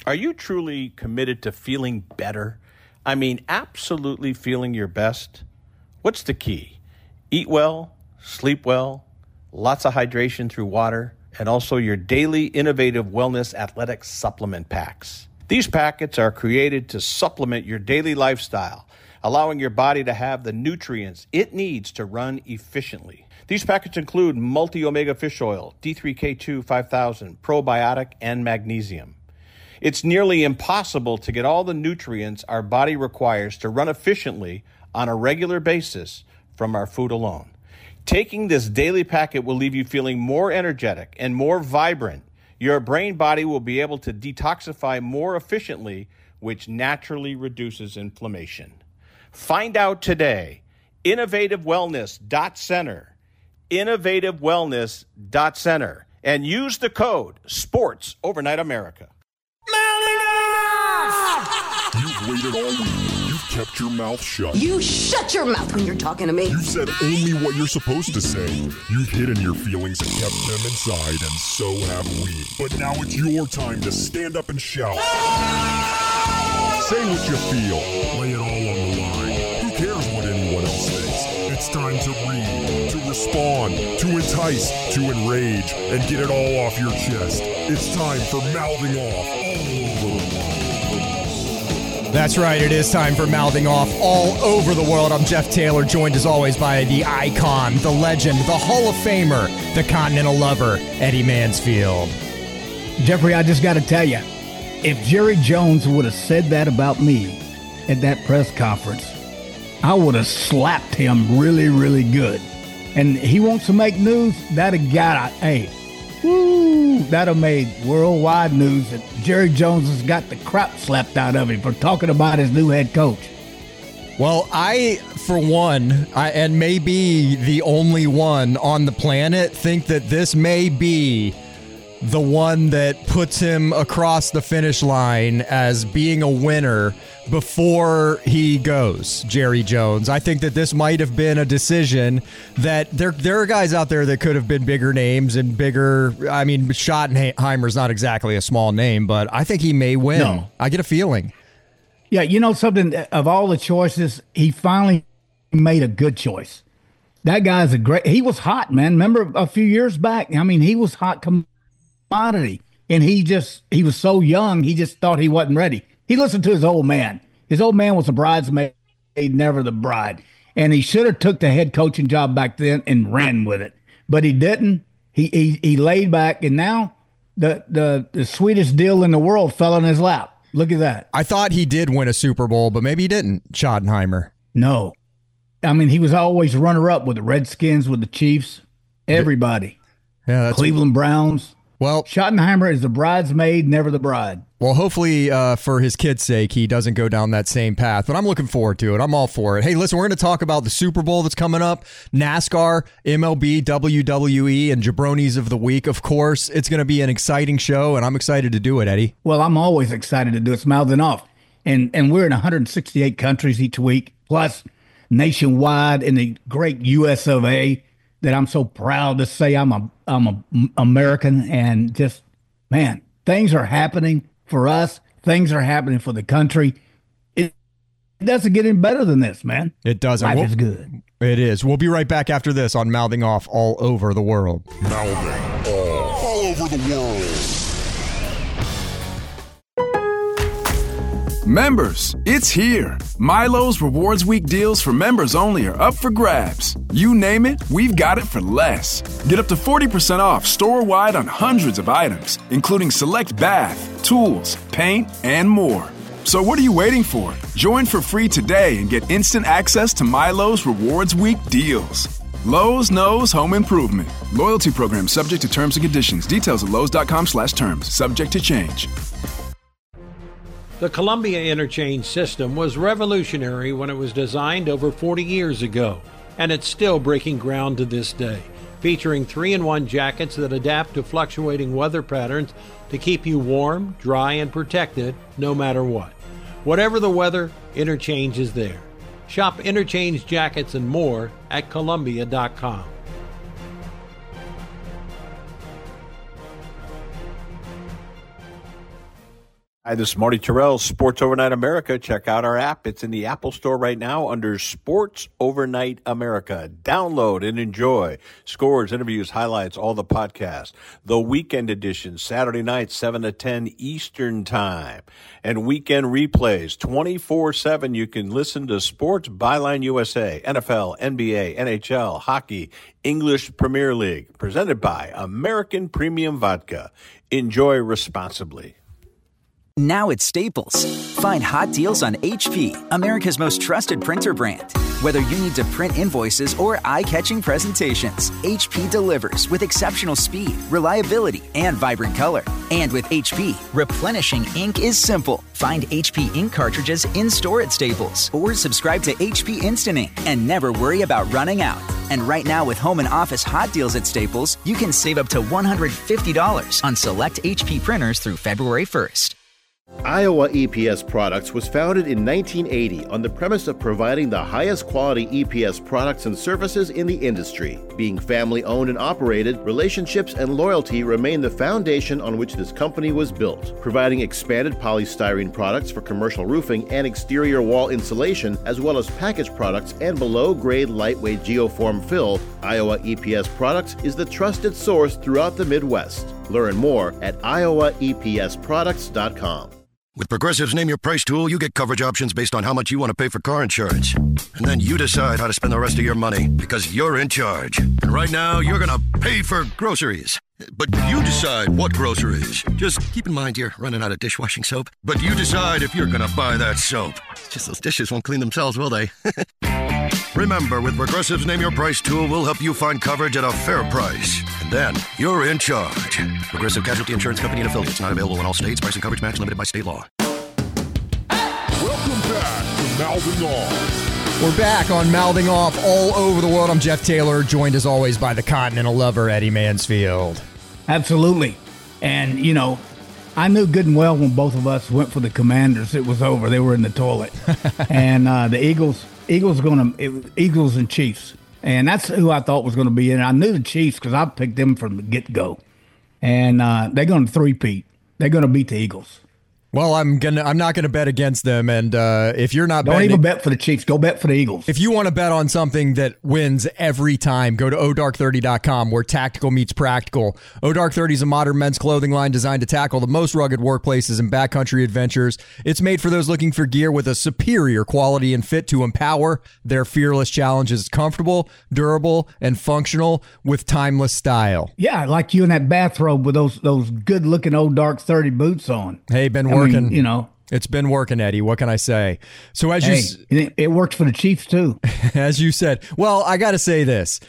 Are you truly committed to feeling better? I mean, absolutely feeling your best? What's the key? Eat well, sleep well, lots of hydration through water, and also your daily innovative wellness athletic supplement packs. These packets are created to supplement your daily lifestyle, allowing your body to have the nutrients it needs to run efficiently. These packets include multi-omega fish oil, D3K2 5000, probiotic, and magnesium. It's nearly impossible to get all the nutrients our body requires to run efficiently on a regular basis from our food alone. Taking this daily packet will leave you feeling more energetic and more vibrant. Your brain body will be able to detoxify more efficiently, which naturally reduces inflammation. Find out today. InnovativeWellness.Center. InnovativeWellness.Center. And use the code SPORTS Overnight America. You've waited all week. You've kept your mouth shut. You shut your mouth when you're talking to me. You said only what you're supposed to say. You've hidden your feelings and kept them inside, and so have we. But now it's your time to stand up and shout. Say what you feel. Lay it all on the line. Who cares what anyone else thinks? It's time to read, to respond, to entice, to enrage, and get it all off your chest. It's time for Mouthing Off all over the world. That's right. It is time for Mouthing Off all over the world. I'm Jeff Taylor, joined as always by the icon, the legend, the Hall of Famer, the Continental Lover, Eddie Mansfield. Jeffrey, I just got to tell you, if Jerry Jones would have said that about me at that press conference, I would have slapped him really, really good. And he wants to make news, that'd have got, that'd have made worldwide news that Jerry Jones has got the crap slapped out of him for talking about his new head coach. Well, I, for one, and maybe the only one on the planet, think that this may be the one that puts him across the finish line as being a winner before he goes, Jerry Jones. I think that this might have been a decision that there are guys out there that could have been bigger names and bigger. I mean, Schottenheimer's not exactly a small name, but I think he may win. No. I get a feeling. Yeah, you know something? Of all the choices, he finally made a good choice. That guy's he was hot, man. Remember a few years back? I mean, he was hot commodity, and he was so young, he just thought he wasn't ready. He listened to his old man. His old man was a bridesmaid, never the bride. And he should have took the head coaching job back then and ran with it. But he didn't. He laid back, and now the sweetest deal in the world fell in his lap. Look at that. I thought he did win a Super Bowl, but maybe he didn't, Schottenheimer. No. I mean, he was always runner-up with the Redskins, with the Chiefs, everybody. Yeah, that's Cleveland Browns. Well, Schottenheimer is the bridesmaid, never the bride. Well, hopefully for his kid's sake, he doesn't go down that same path. But I'm looking forward to it. I'm all for it. Hey, listen, we're going to talk about the Super Bowl that's coming up, NASCAR, MLB, WWE, and Jabronis of the Week, of course. It's going to be an exciting show, and I'm excited to do it, Eddie. Well, I'm always excited to do it. It's Mouthing Off. And we're in 168 countries each week, plus nationwide in the great US of A, that I'm so proud to say I'm a American. And just, man, things are happening for us. Things are happening for the country. It doesn't get any better than this, man. It doesn't. Life is good. It is. We'll be right back after this on Mouthing Off all over the world. Mouthing Off all over the world. Members, it's here. Milo's Rewards Week deals for members only are up for grabs. You name it, we've got it for less. Get up to 40% off store-wide on hundreds of items, including select bath, tools, paint, and more. So what are you waiting for? Join for free today and get instant access to Milo's Rewards Week deals. Lowe's knows home improvement. Loyalty program subject to terms and conditions. Details at lowes.com/terms. Subject to change. The Columbia Interchange system was revolutionary when it was designed over 40 years ago, and it's still breaking ground to this day, featuring 3-in-1 jackets that adapt to fluctuating weather patterns to keep you warm, dry, and protected no matter what. Whatever the weather, Interchange is there. Shop Interchange jackets and more at Columbia.com. Hi, this is Marty Terrell, Sports Overnight America. Check out our app. It's in the Apple Store right now under Sports Overnight America. Download and enjoy. Scores, interviews, highlights, all the podcasts. The weekend edition, Saturday night, 7 to 10 Eastern Time. And weekend replays, 24/7. You can listen to Sports Byline USA, NFL, NBA, NHL, hockey, English Premier League. Presented by American Premium Vodka. Enjoy responsibly. Now at Staples, find hot deals on HP, America's most trusted printer brand. Whether you need to print invoices or eye-catching presentations, HP delivers with exceptional speed, reliability, and vibrant color. And with HP, replenishing ink is simple. Find HP ink cartridges in-store at Staples or subscribe to HP Instant Ink and never worry about running out. And right now with home and office hot deals at Staples, you can save up to $150 on select HP printers through February 1st. Iowa EPS Products was founded in 1980 on the premise of providing the highest quality EPS products and services in the industry. Being family owned and operated, relationships and loyalty remain the foundation on which this company was built. Providing expanded polystyrene products for commercial roofing and exterior wall insulation, as well as packaged products and below-grade lightweight geoform fill, Iowa EPS Products is the trusted source throughout the Midwest. Learn more at iowaepsproducts.com. With Progressive's Name Your Price tool, you get coverage options based on how much you want to pay for car insurance. And then you decide how to spend the rest of your money, because you're in charge. And right now, you're going to pay for groceries. But you decide what groceries. Just keep in mind you're running out of dishwashing soap. But you decide if you're going to buy that soap. It's just those dishes won't clean themselves, will they? Remember, with Progressive's Name Your Price tool, we'll help you find coverage at a fair price. And then you're in charge. Progressive Casualty Insurance Company and affiliates. Not available in all states. Price and coverage match limited by state law. Welcome back to Mouthing Off. We're back on Mouthing Off all over the world. I'm Jeff Taylor, joined as always by the Continental lover, Eddie Mansfield. Absolutely. And, you know, I knew good and well when both of us went for the Commanders, it was over. They were in the toilet. And the Eagles and Chiefs. And that's who I thought was going to be in. I knew the Chiefs because I picked them from the get-go. And they're going to three-peat. They're going to beat the Eagles. Well, I'm not gonna bet against them, and if you're not, don't even bet for the Chiefs. Go bet for the Eagles. If you want to bet on something that wins every time, go to odark30.com, where tactical meets practical. Odark 30 is a modern men's clothing line designed to tackle the most rugged workplaces and backcountry adventures. It's made for those looking for gear with a superior quality and fit to empower their fearless challenges. It's comfortable, durable, and functional with timeless style. Yeah, like you in that bathrobe with those good-looking Odark 30 boots on. Hey, been working. You know, it's been working, Eddie. What can I say? So it worked for the Chiefs too, as you said. Well, I got to say this.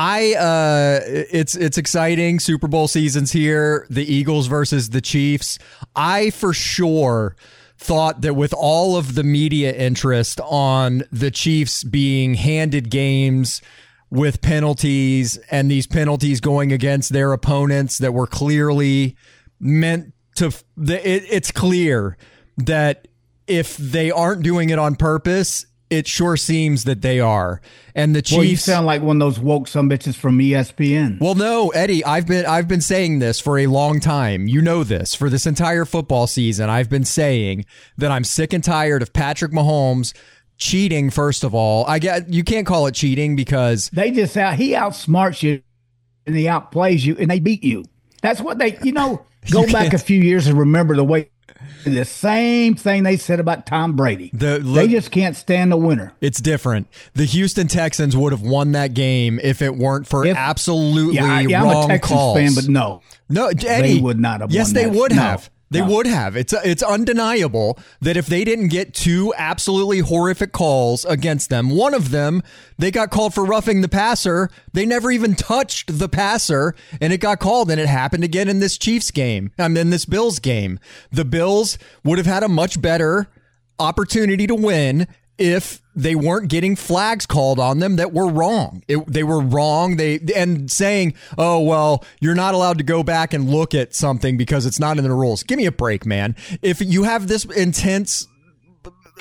It's exciting. Super Bowl season's here. The Eagles versus the Chiefs. I for sure thought that with all of the media interest on the Chiefs being handed games with penalties and these penalties going against their opponents that were clearly meant to, it's clear that if they aren't doing it on purpose, it sure seems that they are. And the Chiefs, well, you sound like one of those woke sumbitches from ESPN. Well, no, Eddie, I've been saying this for a long time. You know this. For this entire football season, I've been saying that I'm sick and tired of Patrick Mahomes cheating. First of all, you can't call it cheating because he outsmarts you and he outplays you and they beat you. That's what they, go back a few years and remember the same thing they said about Tom Brady. They just can't stand the winner. It's different. The Houston Texans would have won that game if it weren't for absolutely wrong calls. I'm a Texans fan, but no, Eddie, they would not have. Yes, won they that. would have. They No. would have. It's undeniable that if they didn't get two absolutely horrific calls against them, one of them, they got called for roughing the passer. They never even touched the passer, and it got called, and it happened again in this Chiefs game. In this Bills game. The Bills would have had a much better opportunity to win if they weren't getting flags called on them that were wrong. They were wrong. And saying, oh, well, you're not allowed to go back and look at something because it's not in the rules. Give me a break, man. If you have this intense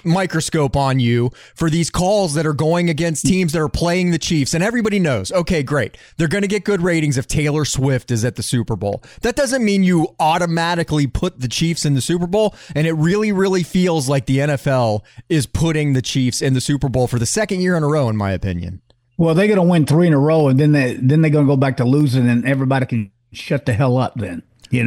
microscope on you for these calls that are going against teams that are playing the Chiefs. And everybody knows, okay, great. They're going to get good ratings if Taylor Swift is at the Super Bowl. That doesn't mean you automatically put the Chiefs in the Super Bowl. And it really, really feels like the NFL is putting the Chiefs in the Super Bowl for the second year in a row, in my opinion. Well, they're going to win 3 in a row, and then they're going to go back to losing, and everybody can shut the hell up then.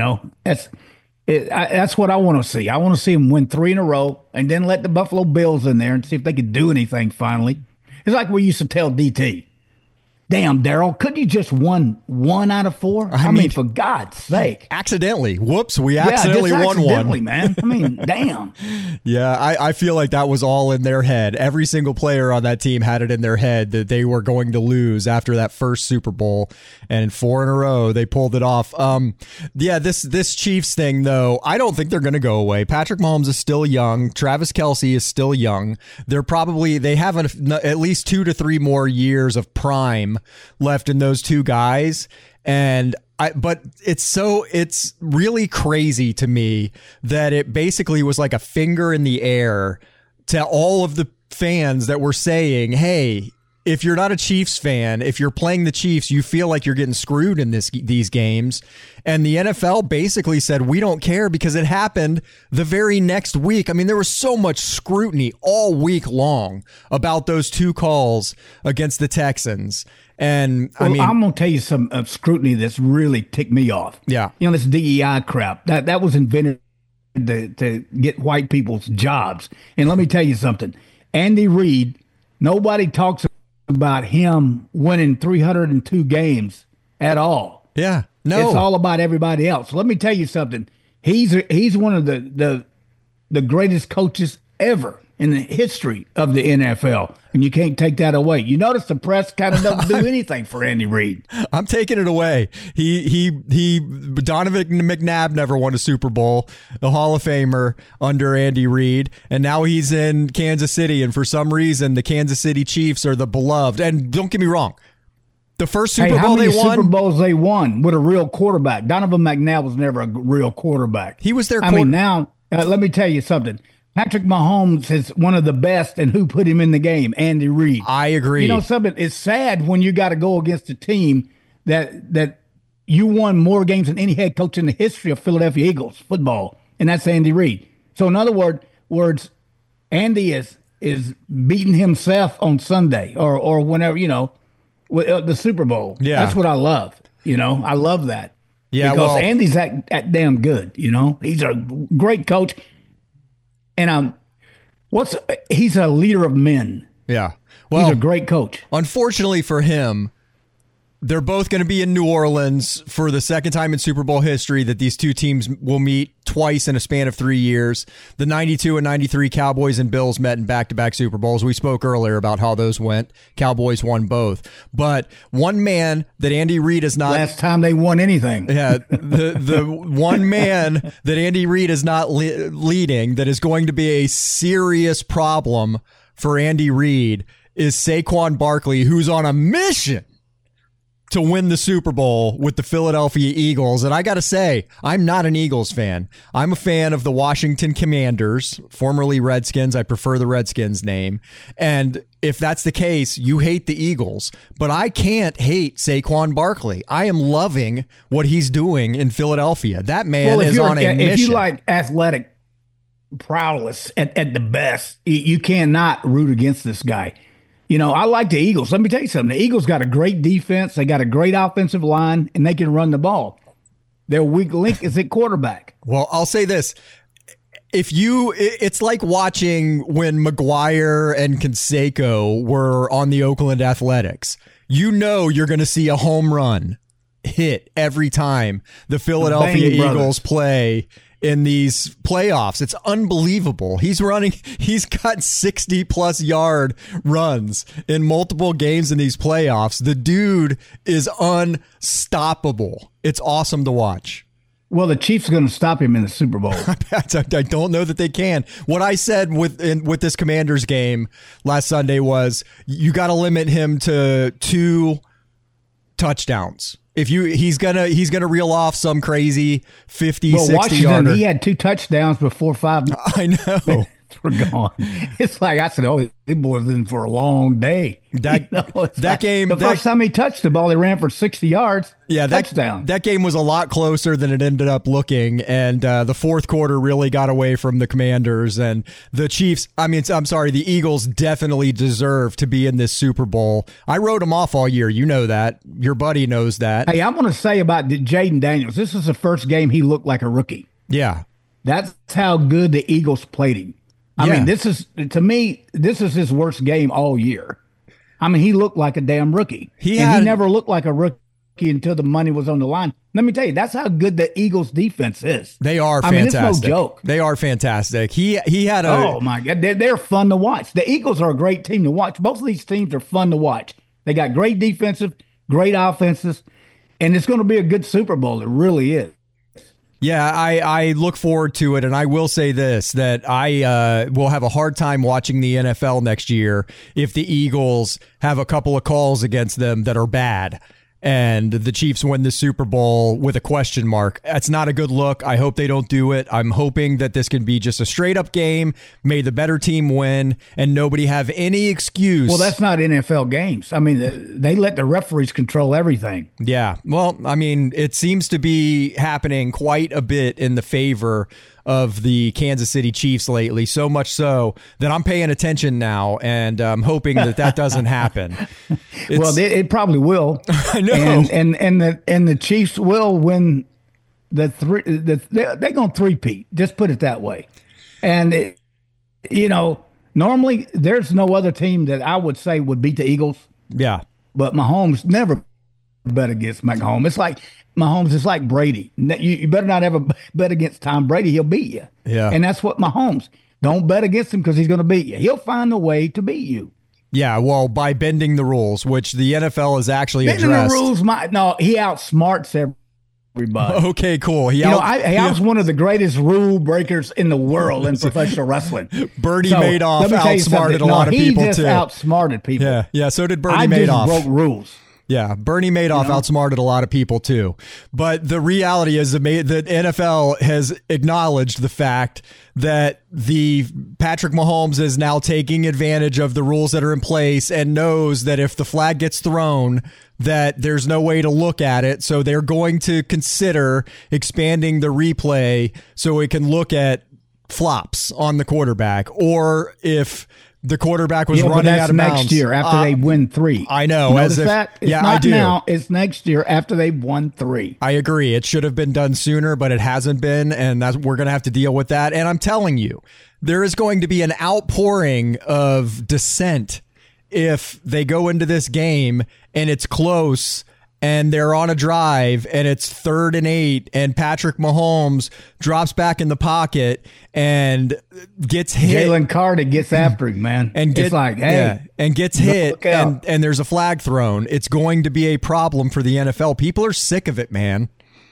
That's what I want to see. I want to see them win 3 in a row and then let the Buffalo Bills in there and see if they could do anything finally. It's like we used to tell DT, damn, Daryl, couldn't you just won 1 out of 4? I mean, for God's sake. Accidentally. Whoops, we accidentally won one. Man. I mean, damn. Yeah, I feel like that was all in their head. Every single player on that team had it in their head that they were going to lose after that first Super Bowl. And 4 in a row, they pulled it off. This Chiefs thing, though, I don't think they're going to go away. Patrick Mahomes is still young. Travis Kelce is still young. They have at least 2 to 3 more years of prime left in those two guys. But it's really crazy to me that it basically was like a finger in the air to all of the fans that were saying, hey, if you're not a Chiefs fan, if you're playing the Chiefs, you feel like you're getting screwed in these games. And the NFL basically said, we don't care, because it happened the very next week. I mean, there was so much scrutiny all week long about those 2 calls against the Texans. And I'm going to tell you some scrutiny that's really ticked me off. Yeah. This DEI crap that was invented to get white people's jobs. And let me tell you something. Andy Reid, nobody talks about him winning 302 games at all. Yeah. No. It's all about everybody else. Let me tell you something. He's one of the greatest coaches ever in the history of the NFL, and you can't take that away. You notice the press kind of doesn't do anything for Andy Reid. I'm taking it away. Donovan McNabb never won a Super Bowl, the Hall of Famer under Andy Reid, and now he's in Kansas City, and for some reason the Kansas City Chiefs are the beloved. And don't get me wrong, the first Super Bowl they won. Super Bowls they won with a real quarterback? Donovan McNabb was never a real quarterback. He was their now let me tell you something. Patrick Mahomes is one of the best, and who put him in the game? Andy Reid. I agree. Something, it's sad when you got to go against a team that you won more games than any head coach in the history of Philadelphia Eagles football, and that's Andy Reid. So in other words, Andy is beating himself on Sunday or whenever, with the Super Bowl. Yeah. That's what I love. I love that. Yeah, because Andy's that damn good. He's a great coach. And he's a leader of men. Yeah. Well, he's a great coach. Unfortunately for him, they're both going to be in New Orleans for the second time in Super Bowl history that these two teams will meet twice in a span of 3 years. The 92 and 93 Cowboys and Bills met in back-to-back Super Bowls. We spoke earlier about how those went. Cowboys won both. But one man that Andy Reid is not... Last time they won anything. Yeah, the one man that Andy Reid is not leading that is going to be a serious problem for Andy Reid is Saquon Barkley, who's on a mission to win the Super Bowl with the Philadelphia Eagles. And I got to say, I'm not an Eagles fan. I'm a fan of the Washington Commanders, formerly Redskins. I prefer the Redskins name. And if that's the case, you hate the Eagles. But I can't hate Saquon Barkley. I am loving what he's doing in Philadelphia. That man is on a mission. If you like athletic prowess at the best, you cannot root against this guy. I like the Eagles. Let me tell you something. The Eagles got a great defense. They got a great offensive line, and they can run the ball. Their weak link is at quarterback. Well, I'll say this. It's like watching when McGuire and Canseco were on the Oakland Athletics. You're going to see a home run hit every time the Philadelphia Eagles play in these playoffs. It's unbelievable. He's got 60 plus yard runs in multiple games in these playoffs. The dude is unstoppable. It's awesome to watch. Well, the Chiefs are going to stop him in the Super Bowl. I don't know that they can. What I said with this Commanders game last Sunday was you got to limit him to 2 touchdowns. If he's gonna reel off some crazy 50, 60 Washington, yarder. He had 2 touchdowns before 5. I know. were gone. It's like I said, oh, these boys in for a long day. That game, the first time he touched the ball, he ran for 60 yards. Yeah, touchdown. That game was a lot closer than it ended up looking, and the fourth quarter really got away from the Commanders and the Chiefs. The Eagles definitely deserve to be in this Super Bowl. I wrote them off all year. You know that. Your buddy knows that. Hey, I'm going to say about Jaden Daniels, this is the first game he looked like a rookie. Yeah. That's how good the Eagles played him. I mean, this is his worst game all year. I mean, he looked like a damn rookie. He never looked like a rookie until the money was on the line. Let me tell you, that's how good the Eagles defense is. They are fantastic. I mean, it's no joke. They are fantastic. He had a... Oh, my God. They're fun to watch. The Eagles are a great team to watch. Both of these teams are fun to watch. They got great defensive, great offenses, and it's going to be a good Super Bowl. It really is. Yeah, I look forward to it, and I will say this, that I will have a hard time watching the NFL next year if the Eagles have a couple of calls against them that are bad and the Chiefs win the Super Bowl with a question mark. That's not a good look. I hope they don't do it. I'm hoping that this can be just a straight-up game, may the better team win, and nobody have any excuse. Well, that's not NFL games. I mean, they let the referees control everything. Yeah. Well, I mean, it seems to be happening quite a bit in the favor of the Kansas City Chiefs lately, so much so that I'm paying attention now, and I'm hoping that doesn't happen. Well, it probably will. I know, and the Chiefs will win they're going to three-peat. Just put it that way. And normally there's no other team that I would say would beat the Eagles. Yeah, but Mahomes never bet against Mahomes. It's like Mahomes is like Brady. You better not ever bet against Tom Brady. He'll beat you. Yeah. And that's what Mahomes. Don't bet against him because he's going to beat you. He'll find a way to beat you. Yeah, well, by bending the rules, which the NFL has actually bending addressed. The rules, he outsmarts everybody. Okay, cool. I was one of the greatest rule breakers in the world in professional wrestling. Bernie Madoff outsmarted a lot of people, too. He just outsmarted people. Yeah, so did Bernie Madoff. I just broke rules. Yeah, Bernie Madoff outsmarted a lot of people, too. But the reality is that NFL has acknowledged the fact that the Patrick Mahomes is now taking advantage of the rules that are in place and knows that if the flag gets thrown, that there's no way to look at it. So they're going to consider expanding the replay so it can look at flops on the quarterback, or if the quarterback was running out of bounds. Next year after they win 3. I know. Notice that? It's not I do. Now, it's next year after they've won 3. I agree. It should have been done sooner, but it hasn't been, and we're going to have to deal with that. And I'm telling you, there is going to be an outpouring of dissent if they go into this game and it's close and they're on a drive and it's 3rd and 8 and Patrick Mahomes drops back in the pocket and gets hit. Jalen Carter gets after him, man. And it's like, hey. And gets hit and there's a flag thrown. It's going to be a problem for the NFL. People are sick of it, man.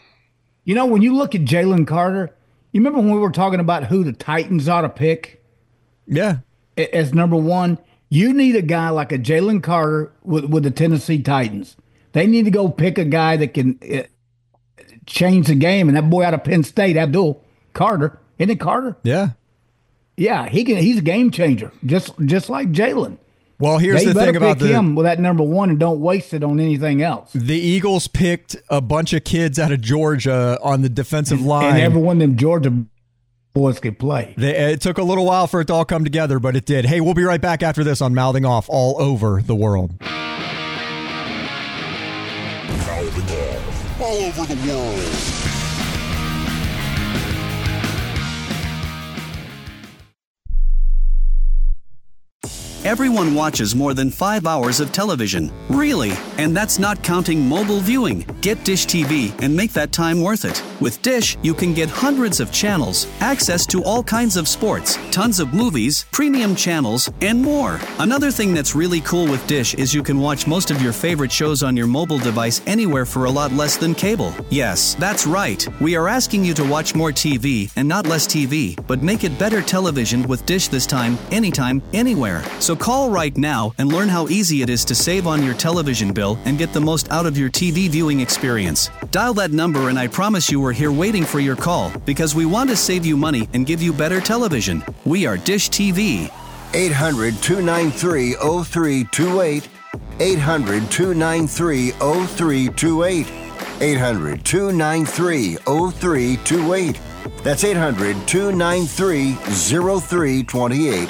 When you look at Jalen Carter, you remember when we were talking about who the Titans ought to pick? Yeah. As number 1, you need a guy like a Jalen Carter with the Tennessee Titans. They need to go pick a guy that can change the game. And that boy out of Penn State, Abdul Carter, isn't it Carter? Yeah. Yeah, he's a game changer, just like Jalen. Well, here's the thing about him with that number 1 and don't waste it on anything else. The Eagles picked a bunch of kids out of Georgia on the defensive line. And every one of them Georgia boys could play. It took a little while for it to all come together, but it did. Hey, we'll be right back after this on Mouthing Off all over the world. All over the world. Everyone watches more than 5 hours of television. Really? And that's not counting mobile viewing. Get Dish TV and make that time worth it. With Dish, you can get hundreds of channels, access to all kinds of sports, tons of movies, premium channels, and more. Another thing that's really cool with Dish is you can watch most of your favorite shows on your mobile device anywhere for a lot less than cable. Yes, that's right. We are asking you to watch more TV and not less TV, but make it better television with Dish this time, anytime, anywhere. So call right now and learn how easy it is to save on your television bill and get the most out of your TV viewing experience experience. Dial that number and I promise you we're here waiting for your call because we want to save you money and give you better television. We are Dish TV. 800-293-0328. 800-293-0328. 800-293-0328. That's 800-293-0328.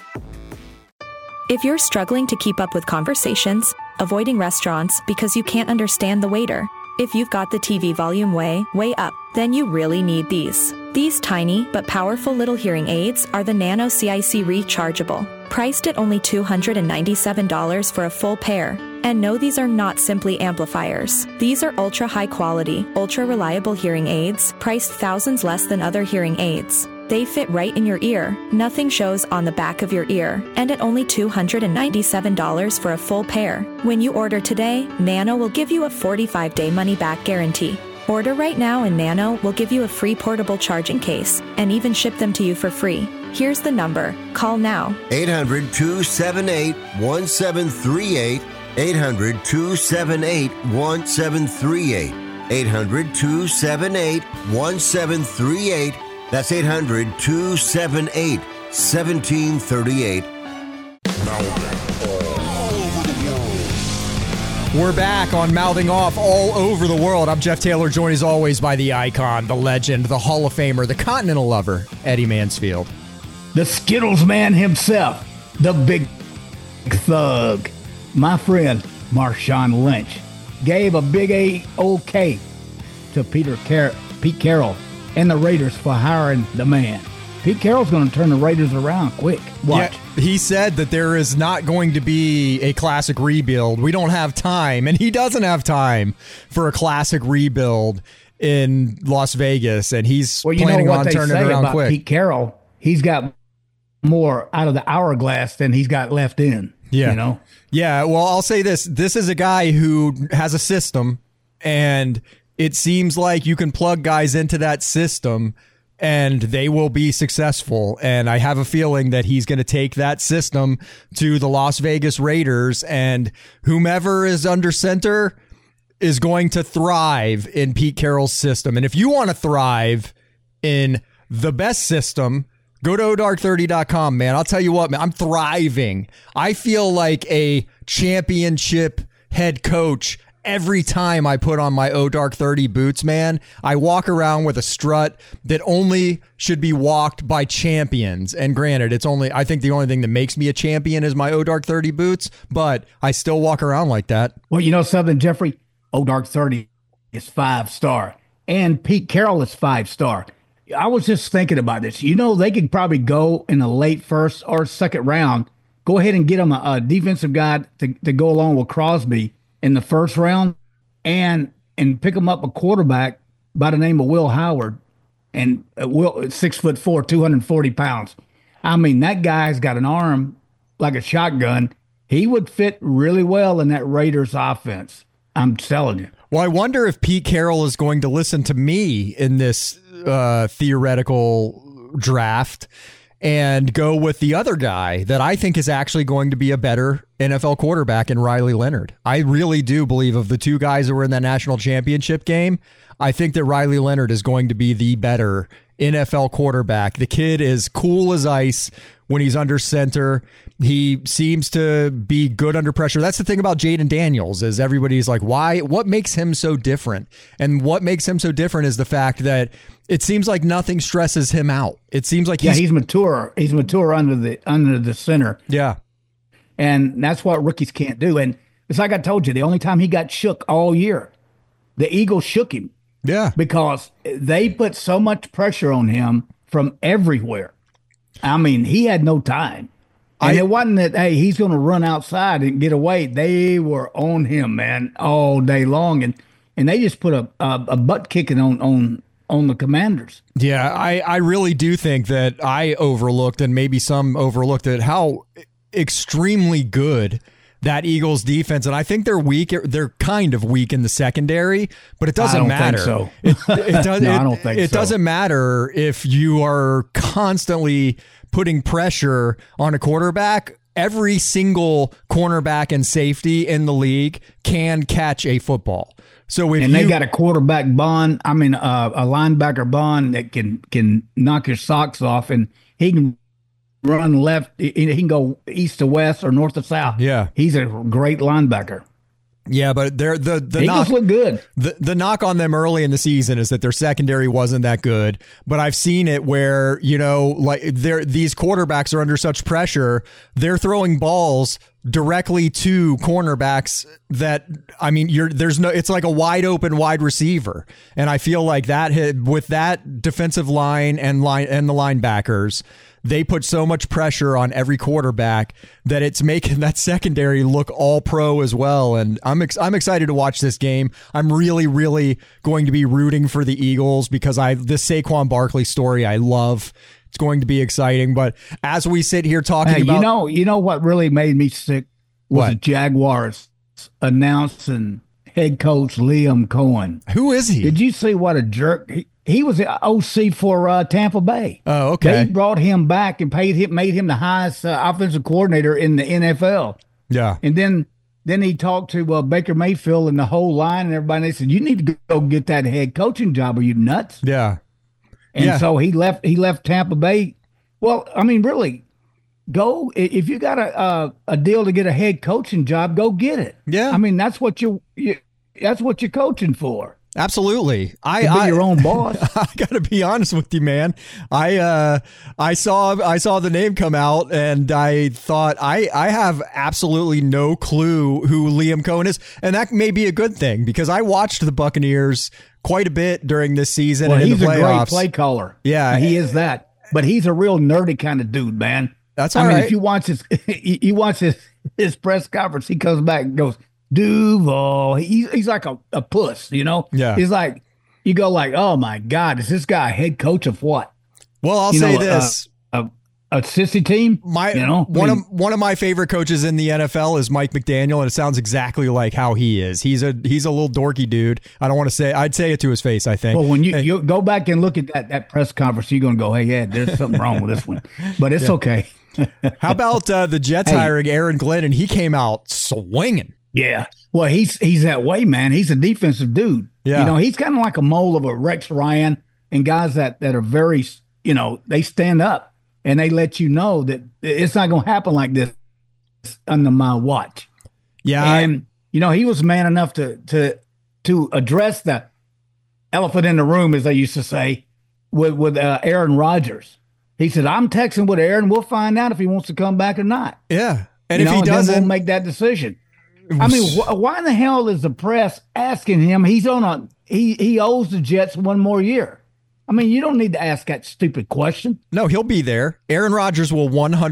If you're struggling to keep up with conversations, avoiding restaurants because you can't understand the waiter, if you've got the TV volume way up, then you really need these. These tiny but powerful little hearing aids are the Nano CIC Rechargeable, priced at only $297 for a full pair. And no, these are not simply amplifiers. These are ultra high quality, ultra reliable hearing aids, priced thousands less than other hearing aids. They fit right in your ear, nothing shows on the back of your ear, and at only $297 for a full pair. When you order today, Nano will give you a 45-day money-back guarantee. Order right now and Nano will give you a free portable charging case and even ship them to you for free. Here's the number. Call now. 800-278-1738. 800-278-1738. 800-278-1738. That's 800-278-1738. We're back on Mouthing Off all over the world. I'm Jeff Taylor, joined as always by the icon, the legend, the Hall of Famer, the Continental Lover, Eddie Mansfield. The Skittles man himself, the big thug, my friend Marshawn Lynch, gave a big A-OK to Pete Carroll and the Raiders for hiring the man. Pete Carroll's going to turn the Raiders around quick. Watch. Yeah, he said that there is not going to be a classic rebuild. We don't have time, and he doesn't have time for a classic rebuild in Las Vegas, and he's planning on turning it around quick. Pete Carroll, he's got more out of the hourglass than he's got left in. Yeah. You know? Yeah, well, I'll say this. This is a guy who has a system, and it seems like you can plug guys into that system and they will be successful. And I have a feeling that he's going to take that system to the Las Vegas Raiders, and whomever is under center is going to thrive in Pete Carroll's system. And if you want to thrive in the best system, go to odark30.com, man. I'll tell you what, man, I'm thriving. I feel like a championship head coach every time I put on my Odark 30 boots, man. I walk around with a strut that only should be walked by champions. And granted, I think the only thing that makes me a champion is my Odark 30 boots, but I still walk around like that. Well, you know something, Jeffrey? Odark 30 is 5-star, and Pete Carroll is 5-star. I was just thinking about this. You know, they could probably go in the late first or second round, go ahead and get them a defensive guy to go along with Crosby in the first round, and pick them up a quarterback by the name of Will Howard, and Will 6'4", 240 pounds. I mean, that guy's got an arm like a shotgun. He would fit really well in that Raiders offense. I'm telling you. Well, I wonder if Pete Carroll is going to listen to me in this theoretical draft and go with the other guy that I think is actually going to be a better NFL quarterback in Riley Leonard. I really do believe of the two guys that were in that national championship game, I think that Riley Leonard is going to be the better NFL quarterback. The kid is cool as ice when he's under center. He seems to be good under pressure. That's the thing about Jaden Daniels, is everybody's like, why? What makes him so different? And what makes him so different is the fact that it seems like nothing stresses him out. It seems like he's mature. He's mature under the center. Yeah. And that's what rookies can't do. And it's like I told you, the only time he got shook all year, the Eagles shook him. Yeah. Because they put so much pressure on him from everywhere. I mean, he had no time. And it wasn't that, hey, he's going to run outside and get away. They were on him, man, all day long. And they just put a butt kicking on the Commanders. Yeah, I really do think that I overlooked, and maybe some overlooked it, how extremely good that Eagles defense, and I think they're weak. They're kind of weak in the secondary, but it doesn't matter. I don't think so. I don't think it doesn't matter if you are constantly putting pressure on a quarterback. Every single cornerback and safety in the league can catch a football. So and they got a quarterback Bond, a linebacker Bond that can knock your socks off, and he can run left. He can go east to west or north to south. Yeah, he's a great linebacker. Yeah, but the Eagles look good. The knock on them early in the season is that their secondary wasn't that good. But I've seen it where, like these quarterbacks are under such pressure, they're throwing balls directly to cornerbacks that, it's like a wide open wide receiver. And I feel like with that defensive line and the linebackers, they put so much pressure on every quarterback that it's making that secondary look all pro as well. And I'm excited to watch this game. I'm really, really going to be rooting for the Eagles because this Saquon Barkley story I love. It's going to be exciting. But as we sit here talking about, you know what really made me sick was the Jaguars announcing head coach Liam Cohen. Who is he? Did you see what a jerk? He was the OC for Tampa Bay. Oh, okay. They brought him back and made him the highest offensive coordinator in the NFL. Yeah. And then he talked to Baker Mayfield and the whole line and everybody. And they said, "You need to go get that head coaching job. Are you nuts?" Yeah. And so he left Tampa Bay. Well, really, go if you got a deal to get a head coaching job, go get it. Yeah. That's what that's what you're coaching for. Absolutely. I be your own boss. I got to be honest with you, man. I saw the name come out and I thought I have absolutely no clue who Liam Cohen is, and that may be a good thing because I watched the Buccaneers quite a bit during this season and in the playoffs. He's a great play caller. Yeah, he is that. But he's a real nerdy kind of dude, man. That's all right. If you watch his press conference, he comes back and goes, Duval. He's like a puss, Yeah. He's like, you go like, oh my God, is this guy a head coach of what? Well, I'll say this. A sissy team? One of my favorite coaches in the NFL is Mike McDaniel, and it sounds exactly like how he is. He's a little dorky dude. I don't want to say, I'd say it to his face, I think. Well, when you go back and look at that press conference, you're going to go, hey, yeah, there's something wrong with this one. But it's okay. How about the Jets hiring Aaron Glenn, and he came out swinging. Yeah. Well, he's that way, man. He's a defensive dude. Yeah. He's kind of like a mold of a Rex Ryan and guys that are very, they stand up and they let you know that it's not going to happen like this under my watch. Yeah. And, he was man enough to address the elephant in the room, as they used to say, with Aaron Rodgers. He said, I'm texting with Aaron. We'll find out if he wants to come back or not. Yeah. And if he doesn't, then we'll make that decision. Why in the hell is the press asking him? He's he owes the Jets one more year. You don't need to ask that stupid question. No, he'll be there. Aaron Rodgers will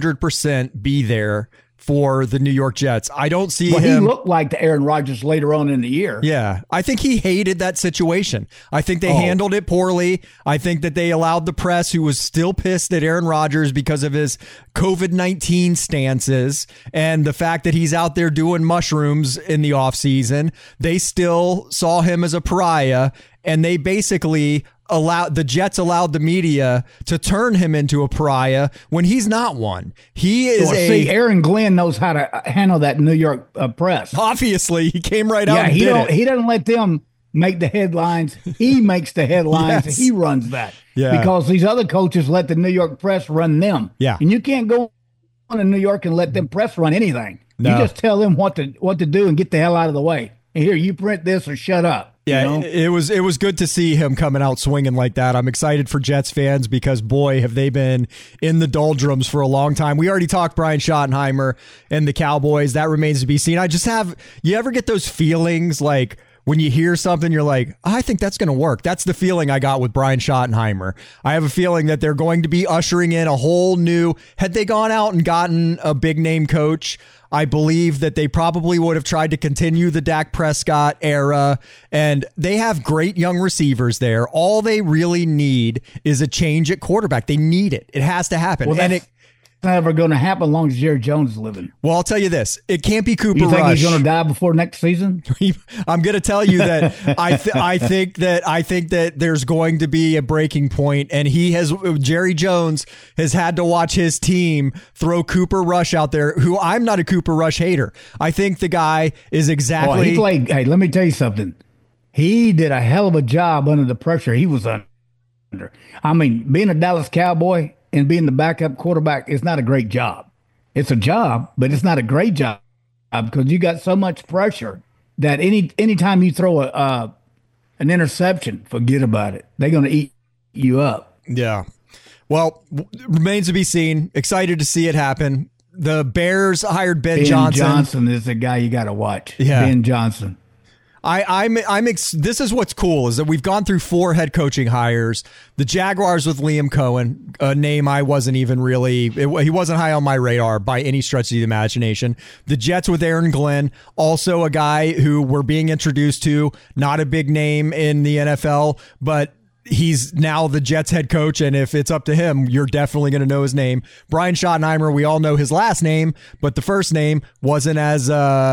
100% be there for the New York Jets. I don't see him. He looked like the Aaron Rodgers later on in the year. Yeah. I think he hated that situation. I think they handled it poorly. I think that they allowed the press, who was still pissed at Aaron Rodgers because of his COVID-19 stances and the fact that he's out there doing mushrooms in the offseason. They still saw him as a pariah, and they basically the Jets allowed the media to turn him into a pariah when he's not one. He is Aaron Glenn knows how to handle that New York press. Obviously, he came right out and did it. He doesn't let them make the headlines. He makes the headlines. Yes. He runs that. Yeah. Because these other coaches let the New York press run them. Yeah. And you can't go on in New York and let them press run anything. No. You just tell them what to do and get the hell out of the way. And here, you print this or shut up. Yeah, it was good to see him coming out swinging like that. I'm excited for Jets fans because, boy, have they been in the doldrums for a long time. We already talked Brian Schottenheimer and the Cowboys. That remains to be seen. You ever get those feelings like when you hear something, you're like, I think that's going to work. That's the feeling I got with Brian Schottenheimer. I have a feeling that they're going to be ushering in a whole new, had they gone out and gotten a big name coach, I believe that they probably would have tried to continue the Dak Prescott era, and they have great young receivers there. All they really need is a change at quarterback. They need it. It has to happen. Well, that's never going to happen as long as Jerry Jones is living. Well, I'll tell you this. It can't be Cooper Rush. You think he's going to die before next season? I'm going to tell you that I think that there's going to be a breaking point, and Jerry Jones has had to watch his team throw Cooper Rush out there, who I'm not a Cooper Rush hater. I think the guy is exactly. Hey, let me tell you something. he did a hell of a job under the pressure he was under. I mean, being a Dallas Cowboy and being the backup quarterback is not a great job. It's a job, but it's not a great job because you got so much pressure that anytime you throw an interception, forget about it. They're going to eat you up. Yeah. Well, remains to be seen. Excited to see it happen. The Bears hired Ben Johnson. Ben Johnson is the guy you got to watch. Yeah. Ben Johnson. This is what's cool is that we've gone through 4 head coaching hires. The Jaguars with Liam Cohen, a name I wasn't even really, he wasn't high on my radar by any stretch of the imagination. The Jets with Aaron Glenn, also a guy who we're being introduced to, not a big name in the NFL, but he's now the Jets head coach, and if it's up to him, you're definitely going to know his name. Brian Schottenheimer, we all know his last name, but the first name wasn't as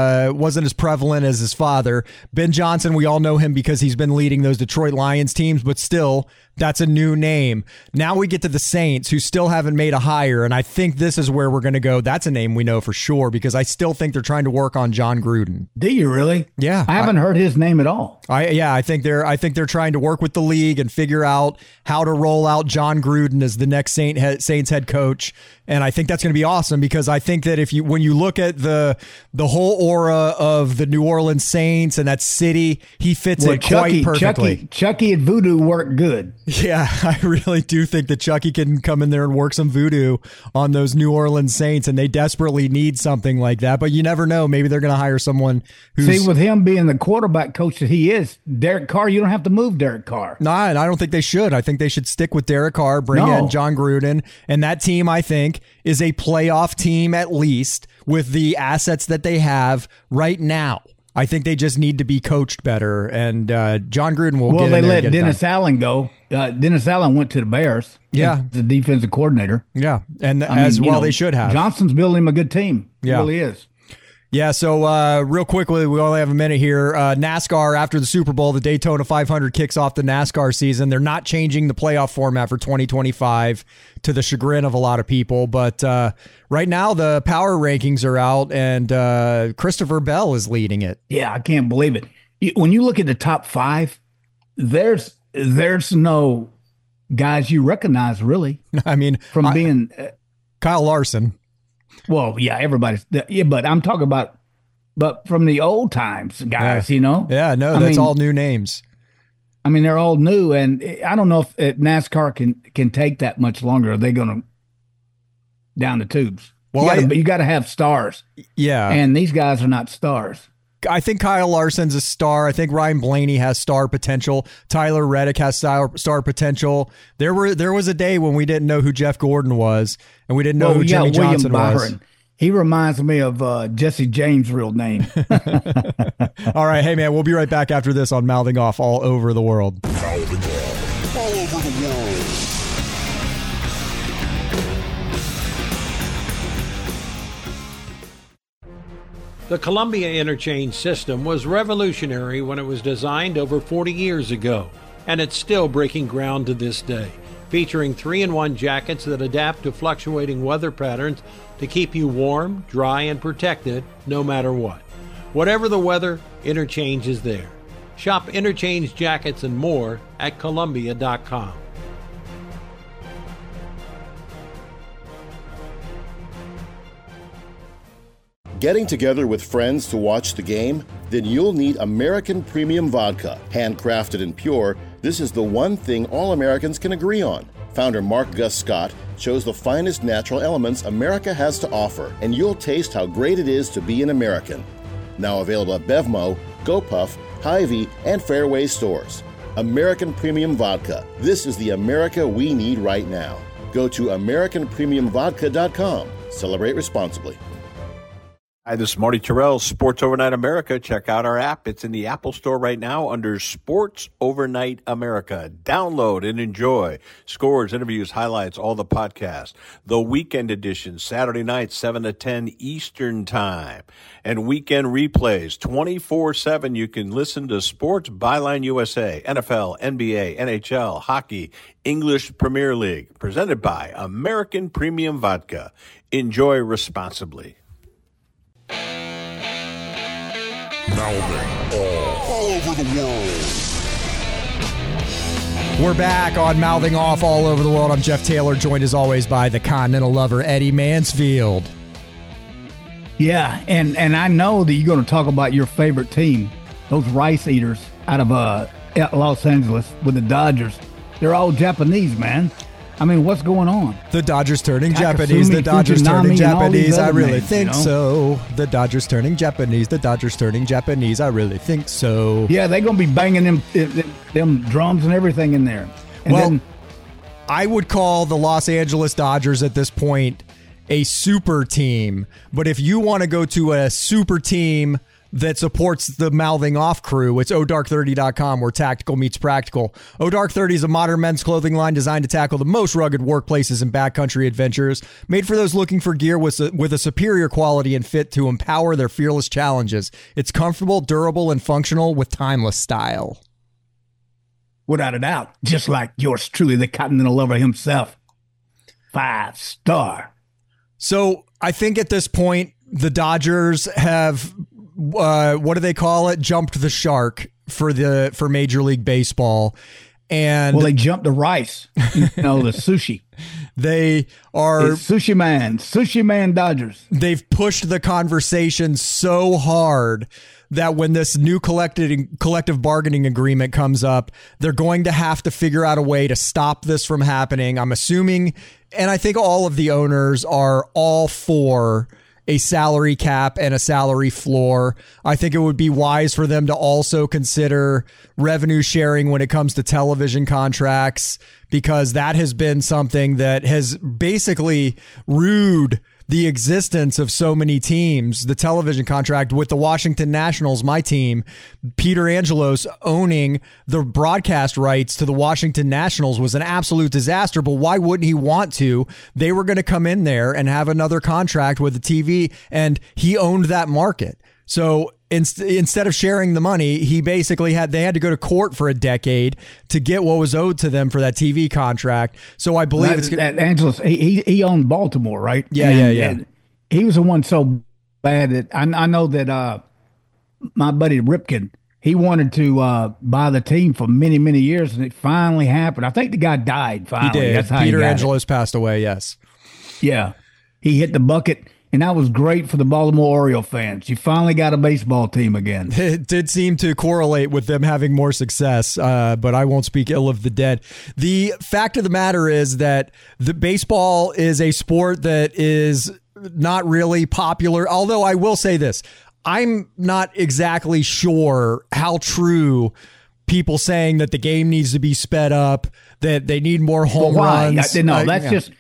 prevalent as his father. Ben Johnson, we all know him because he's been leading those Detroit Lions teams, but still, that's a new name. Now we get to the Saints, who still haven't made a hire, and I think this is where we're going to go. That's a name we know for sure because I still think they're trying to work on John Gruden. Do you really? Yeah, I haven't heard his name at all. I think they're trying to work with the league and figure out how to roll out John Gruden as the next Saints head coach. And I think that's going to be awesome because I think that when you look at the whole aura of the New Orleans Saints and that city, he fits it quite perfectly. Chucky and Voodoo work good. Yeah, I really do think that Chucky can come in there and work some voodoo on those New Orleans Saints, and they desperately need something like that. But you never know. Maybe they're going to hire someone who's... See, with him being the quarterback coach that he is, Derek Carr, you don't have to move Derek Carr. No, and I don't think they should. I think they should stick with Derek Carr, bring in John Gruden, and that team, I think, is a playoff team at least with the assets that they have right now. I think they just need to be coached better, and John Gruden will get in there. Well, they let Dennis Allen go. Dennis Allen went to the Bears. Yeah. The defensive coordinator. Yeah, and they should have. Johnson's building him a good team. He really is. Yeah, so real quickly, we only have a minute here. NASCAR, after the Super Bowl, the Daytona 500 kicks off the NASCAR season. They're not changing the playoff format for 2025 to the chagrin of a lot of people. But right now, the power rankings are out, and Christopher Bell is leading it. Yeah, I can't believe it. When you look at the top 5, there's no guys you recognize, really. I mean, from being Kyle Larson. Well, yeah, everybody's. Yeah, but I'm talking about, but from the old times, guys. You know. Yeah, no, that's all new names. I mean, they're all new, and I don't know if NASCAR can take that much longer. Are they going to down the tubes? Well, you got to have stars. Yeah, and these guys are not stars. I think Kyle Larson's a star. I think Ryan Blaney has star potential. Tyler Reddick has star potential. There was a day when we didn't know who Jeff Gordon was, and we didn't know who Jimmy Johnson was. He reminds me of Jesse James' real name. All right, hey man, we'll be right back after this on Mouthing Off all over the world. Mouthing Off all over the world. The Columbia Interchange system was revolutionary when it was designed over 40 years ago, and it's still breaking ground to this day, featuring 3-in-1 jackets that adapt to fluctuating weather patterns to keep you warm, dry, and protected no matter what. Whatever the weather, Interchange is there. Shop Interchange jackets and more at Columbia.com. Getting together with friends to watch the game? Then you'll need American Premium Vodka. Handcrafted and pure, this is the one thing all Americans can agree on. Founder Mark Gus Scott chose the finest natural elements America has to offer, and you'll taste how great it is to be an American. Now available at Bevmo, GoPuff, Hy-Vee, and Fairway stores. American Premium Vodka. This is the America we need right now. Go to AmericanPremiumVodka.com. Celebrate responsibly. Hi, this is Marty Terrell, Sports Overnight America. Check out our app. It's in the Apple Store right now under Sports Overnight America. Download and enjoy. Scores, interviews, highlights, all the podcasts. The weekend edition, Saturday night, 7 to 10 Eastern Time. And weekend replays, 24/7. You can listen to Sports Byline USA, NFL, NBA, NHL, hockey, English Premier League. Presented by American Premium Vodka. Enjoy responsibly. Mouthing all over the world. We're back on Mouthing Off All Over the World. I'm Jeff Taylor, joined as always by the Continental lover, Eddie Mansfield. Yeah, and I know that you're going to talk about your favorite team, those rice eaters out of Los Angeles with the Dodgers. They're all Japanese, man. I mean, what's going on? The Dodgers turning Takasumi, Japanese. The Dodgers turning Fujinami, and all these Japanese. I other really names, think you know? so. The Dodgers turning Japanese. The Dodgers turning Japanese. I really think so. Yeah, they're going to be banging them drums and everything in there. And well, then, I would call the Los Angeles Dodgers at this point a super team. But if you want to go to a super team that supports the Mouthing Off crew, it's odark30.com, where tactical meets practical. Odark 30 is a modern men's clothing line designed to tackle the most rugged workplaces and backcountry adventures, made for those looking for gear with a superior quality and fit to empower their fearless challenges. It's comfortable, durable, and functional with timeless style. without a doubt, just like yours truly, the Continental lover himself. 5-star. So I think at this point, the Dodgers have, what do they call it? Jumped the shark for Major League Baseball. And well, they jumped the rice, the sushi. They are it's Sushi Man Dodgers. They've pushed the conversation so hard that when this new collective bargaining agreement comes up, they're going to have to figure out a way to stop this from happening. I'm assuming, and I think all of the owners are all for a salary cap and a salary floor. I think it would be wise for them to also consider revenue sharing when it comes to television contracts, because that has been something that has basically ruined the existence of so many teams. The television contract with the Washington Nationals, my team, Peter Angelos owning the broadcast rights to the Washington Nationals was an absolute disaster, but why wouldn't he want to? They were going to come in there and have another contract with the TV, and he owned that market. So instead of sharing the money, they had to go to court for a decade to get what was owed to them for that TV contract. So I believe that Angelos, he owned Baltimore, right? Yeah. And he was the one so bad that I know that my buddy Ripken, he wanted to buy the team for many, many years, and it finally happened. I think the guy died finally. He did. That's how Peter he Angelos passed away, yes. Yeah. He hit the bucket. And that was great for the Baltimore Oriole fans. You finally got a baseball team again. It did seem to correlate with them having more success, but I won't speak ill of the dead. The fact of the matter is that the baseball is a sport that is not really popular. Although I will say this, I'm not exactly sure how true people saying that the game needs to be sped up, that they need more home runs. No, that's just,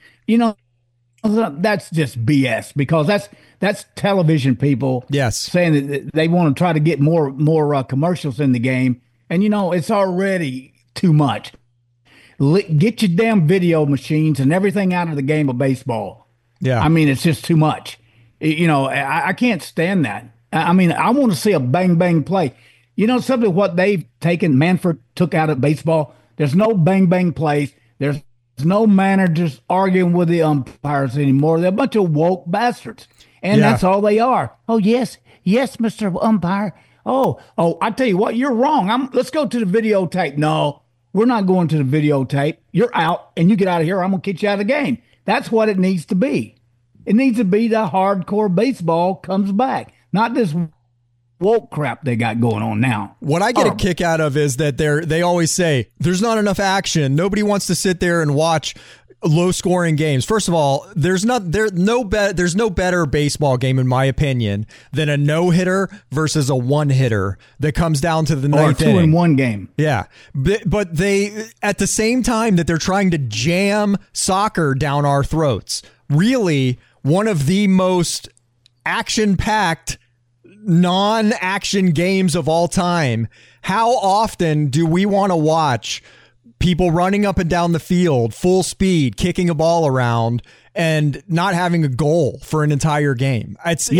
that's just BS, because that's television people saying that they want to try to get more commercials in the game. And, it's already too much. Get your damn video machines and everything out of the game of baseball. Yeah. I mean, it's just too much. I can't stand that. I mean, I want to see a bang, bang play. Something what they've taken, Manfred took out of baseball. There's no bang, bang plays. There's no managers arguing with the umpires anymore. They're a bunch of woke bastards. And that's all they are. Oh, yes, Mr. Umpire. Oh, I tell you what, you're wrong. Let's go to the videotape. No, we're not going to the videotape. You're out, and you get out of here. I'm going to kick you out of the game. That's what it needs to be. It needs to be the hardcore baseball comes back, not this woke crap they got going on now. What I get a kick out of is that they always say there's not enough action. Nobody wants to sit there and watch low scoring games. First of all, there's no better baseball game in my opinion than a no hitter versus a one hitter that comes down to the ninth inning. Or a 2-in-1 game. Yeah, but they, at the same time that they're trying to jam soccer down our throats, really one of the most action packed non-action games of all time. How often do we want to watch people running up and down the field full speed, kicking a ball around and not having a goal for an entire game?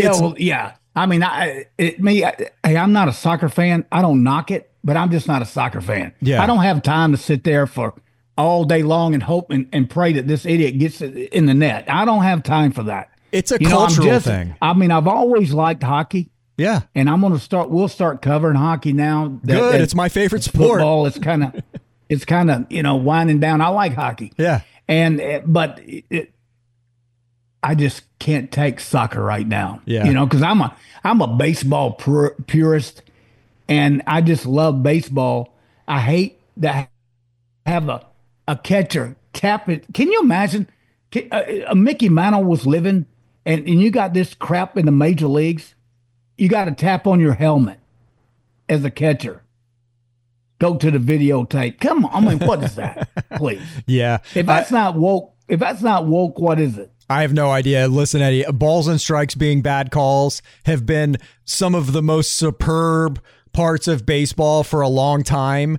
I mean, I'm not a soccer fan. I don't knock it, but I'm just not a soccer fan. Yeah. I don't have time to sit there for all day long and hope and pray that this idiot gets it in the net. I don't have time for that. It's a cultural thing. I mean, I've always liked hockey. Yeah. And we'll start covering hockey now. Good. It's my favorite sport. Football is kind of, It's kind of, winding down. I like hockey. Yeah. But I just can't take soccer right now. Yeah. Because I'm a baseball purist, and I just love baseball. I hate that have a catcher tap it. Can you imagine? Mickey Mantle was living, and you got this crap in the major leagues. You got to tap on your helmet as a catcher. Go to the videotape. Come on. I mean, what is that? Please. Yeah. If that's not woke, what is it? I have no idea. Listen, Eddie, balls and strikes being bad calls have been some of the most superb parts of baseball for a long time.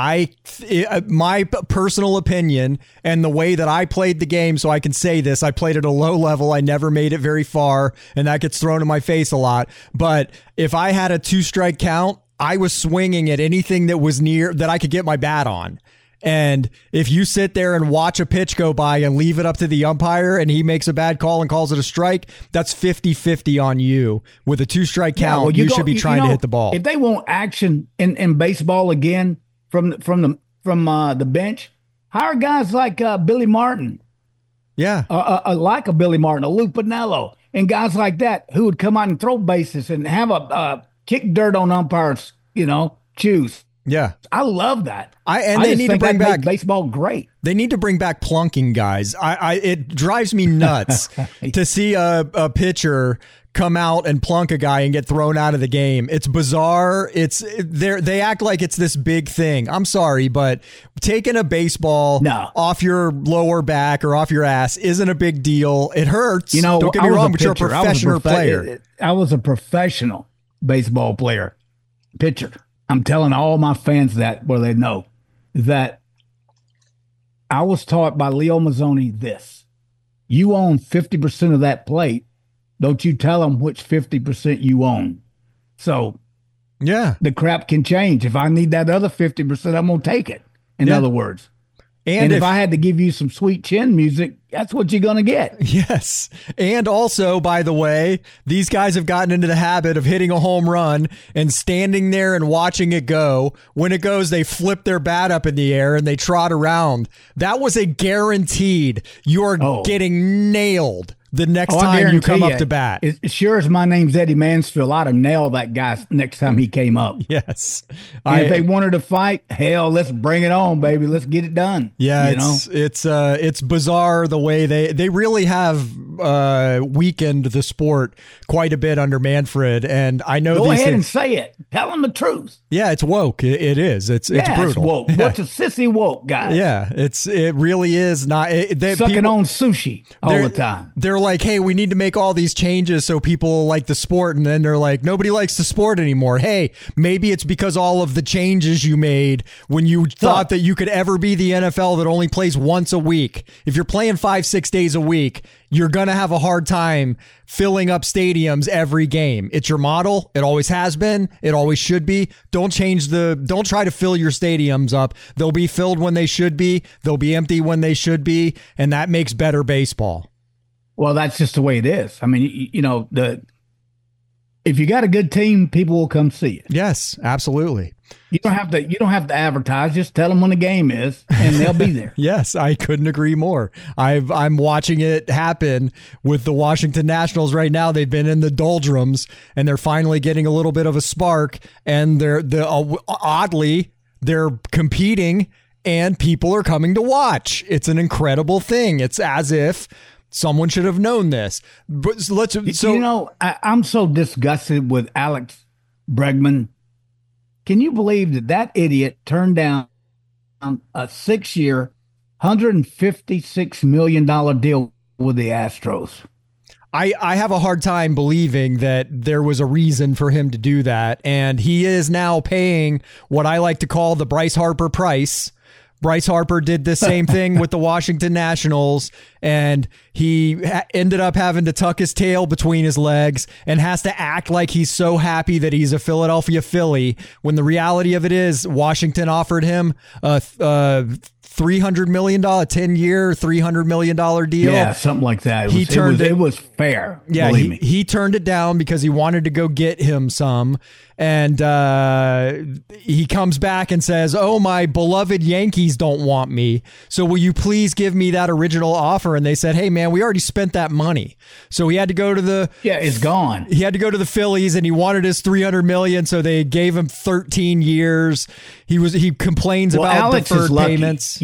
My personal opinion and the way that I played the game, so I can say this, I played at a low level. I never made it very far, and that gets thrown in my face a lot. But if I had a 2-strike count, I was swinging at anything that was near that I could get my bat on. And if you sit there and watch a pitch go by and leave it up to the umpire and he makes a bad call and calls it a strike, that's 50-50 on you. With a 2-strike count, you should be trying to hit the ball. If they want action in baseball again from the bench, hire guys like Billy Martin. Yeah. Like a Billy Martin, a Lou Piniella, and guys like that who would come out and throw bases and have a kick dirt on umpires, choose. Yeah. I love that. They need to bring back baseball great. They need to bring back plunking guys. It drives me nuts to see a pitcher come out and plunk a guy and get thrown out of the game. It's bizarre. They act like it's this big thing. I'm sorry, but taking a baseball off your lower back or off your ass isn't a big deal. It hurts. Don't get me wrong, but you're a professional player. I was a professional baseball player, pitcher. I'm telling all my fans that, well, they know that I was taught by Leo Mazzoni this. You own 50% of that plate. Don't you tell them which 50% you own. So yeah, the crap can change. If I need that other 50%, I'm going to take it. In other words. And if I had to give you some sweet chin music, that's what you're going to get. Yes. And also, by the way, these guys have gotten into the habit of hitting a home run and standing there and watching it go. When it goes, they flip their bat up in the air and they trot around. That was a guaranteed. You're getting nailed the next time you come up to bat. As sure as my name's Eddie Mansfield, I'd have nailed that guy next time he came up. Yes. If they wanted to fight, hell, let's bring it on, baby. Let's get it done. Yeah, it's bizarre the way they really have weakened the sport quite a bit under Manfred. And I know Go ahead and say it. Tell them the truth. Yeah, it's woke. It is. It's brutal. It's woke. What's a sissy woke, guys? Yeah, it really is not. Sucking on sushi all the time. They're like, hey, we need to make all these changes so people like the sport. And then they're like, nobody likes the sport anymore. Hey, maybe it's because all of the changes you made when you thought that you could ever be the NFL that only plays once a week. If you're playing 5-6 days a week, you're going to have a hard time filling up stadiums every game. It's your model. It always has been. It always should be. Don't try to fill your stadiums up. They'll be filled when they should be. They'll be empty when they should be. And that makes better baseball. Well, that's just the way it is. I mean, if you got a good team, people will come see it. Yes, absolutely. You don't have to advertise. Just tell them when the game is, and they'll be there. Yes, I couldn't agree more. I'm watching it happen with the Washington Nationals right now. They've been in the doldrums, and they're finally getting a little bit of a spark. And oddly, they're competing, and people are coming to watch. It's an incredible thing. It's as if someone should have known this. But I'm so disgusted with Alex Bregman. Can you believe that idiot turned down a 6-year, $156 million deal with the Astros? I have a hard time believing that there was a reason for him to do that. And he is now paying what I like to call the Bryce Harper price. Bryce Harper did the same thing with the Washington Nationals, and he ended up having to tuck his tail between his legs and has to act like he's so happy that he's a Philadelphia Philly, when the reality of it is Washington offered him a $300 million, 10-year, $300 million deal. Yeah, something like that. It was fair. Yeah, believe me. He turned it down because he wanted to go get him some. And he comes back and says, "Oh, my beloved Yankees don't want me. So will you please give me that original offer?" And they said, "Hey, man, we already spent that money." So he had to go to it's gone. He had to go to the Phillies, and he wanted his $300 million. So they gave him 13 years. He complains about Alex deferred payments.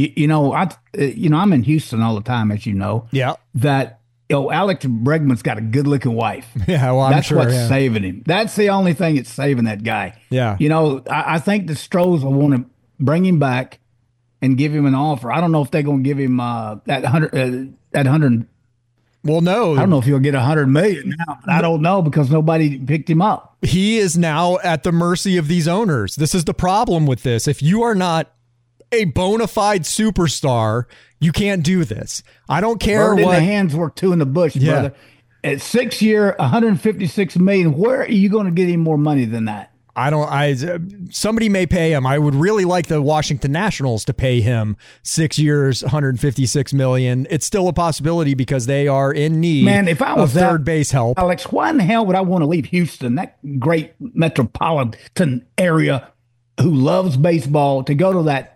I'm in Houston all the time, as you know. Yeah. Alex Bregman's got a good-looking wife. Yeah, well, that's what's saving him. That's the only thing that's saving that guy. Yeah. I think the Stros will want to bring him back and give him an offer. I don't know if they're going to give him that 100. Well, no. I don't know if he'll get $100 million now. I don't know because nobody picked him up. He is now at the mercy of these owners. This is the problem with this. If you are not a bona fide superstar, you can't do this. I don't care Bird what. In the hands work two in the bush, brother. At 6 year, $156 million. Where are you going to get any more money than that? Somebody may pay him. I would really like the Washington Nationals to pay him 6 years, $156 million. It's still a possibility because they are in need if I was of third base help. Alex, why in the hell would I want to leave Houston, that great metropolitan area who loves baseball, to go to that